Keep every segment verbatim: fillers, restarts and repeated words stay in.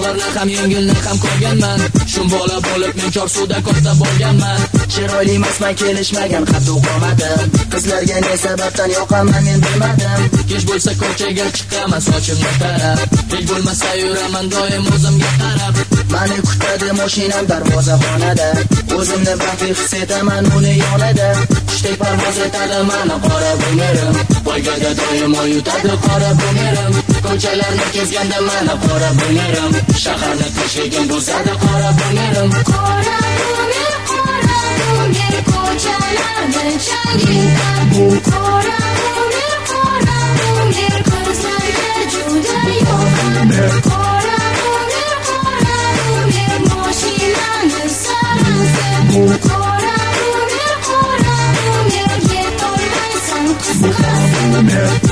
og'irni ham yengilni ham ko'rganman. Shum bola bo'lib men Chorsuda katta bo'lganman. Chiroyli emasman, kelishmagan qattiq qomatim. Qizlarga ne sababdan yoqaman men bilmadim. Kech bo'lsa ko'chaga chiqaman sochimni tarab. Hech bo'lmasa yuraman doim o'zimga qarab. Mani kutadi mashinam darvozaxonada. O'zimni baxtli his etaman uni yonida. Qushdek parvoz etadi mani qora bunerim. Poygada doim yutadi qora bunerim. Ko'chalarni kezganda mani qora bunerim. Shaharni teshigim buzadi qora bunerim. Qora buner, qora buner, ko'chalarni changitadi. Qora buner, qora buner, qizlarga juda yoqadi. Qora buner, qora buner, mashinani sarasi. Qora buner, qora buner, yetolmaysan qisqasi.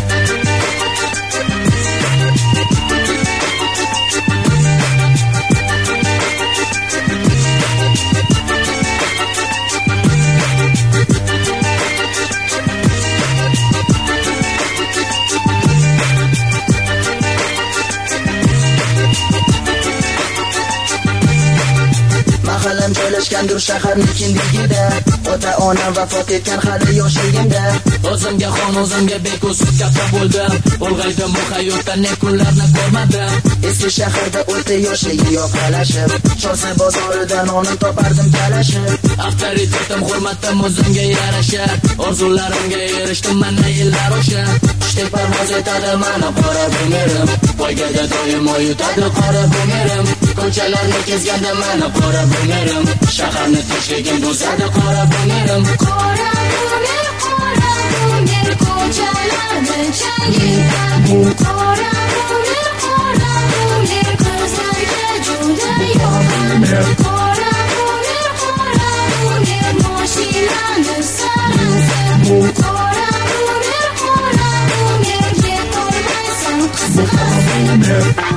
Mahallam joylashgandir shaharning kindigida. Ota onam vafot etgan hali yoshligimda. O'zimga xon, o'zimga bekus katta bo'ldim. Ulg'aydim bu hayotda ne kunlarni ko'rmadim. Eski shaharda o'ta yoshligi yoqalashib, Chorsu bozoridan onim topardim talashib. Avtoritetim, hurmatim o'zimga yarasha. Orzularimga erishdim mana yillar o'sha. Qushdek parvoz etadi mani qora bunerim. Poygada doim yutadi qora bunerim. Ko'chalarni kezganda mani qora bunerim. Shaharni teshigim buzadi qora bunerim. Qora buner, qora buner, ko'chalarni changitadi. Qora buner, qora buner, qizlarga juda yoqadi. Qora buner, qora buner, mashinani sarasi. Qora buner, qora buner, yetolmaysan qisqasi.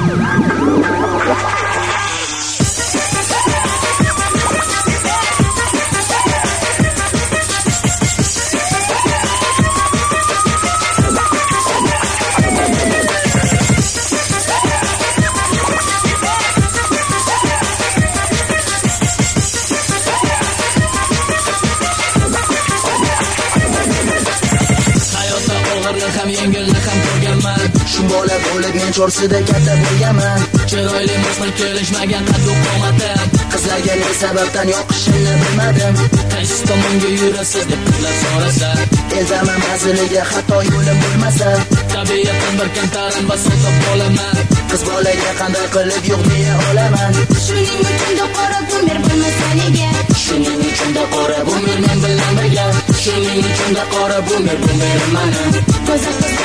ham yengilni ham ko'rganman. Shu bola bo'lib men Chorsuda katta bo'lganman. Chiroyli emasman, kelishmagan qattiq qomatim. Qizlarga ne sababdan yoqishimni bilmadim. Qaysi tomonga yurasiz deb qizlar so'rasa, Elzaman manziliga hatto yo'lim bo'lmasa, tabiatdan bir kamtarin va sotib qolaman. Qiz bolaga qanday qilib yo'q deya olaman. Shuning uchun da qora bumer bo'lmasa nega? Shuning uchun da qora bumer men bilan birga. Shuning uchun da qora bumer bumer mana. Ko'za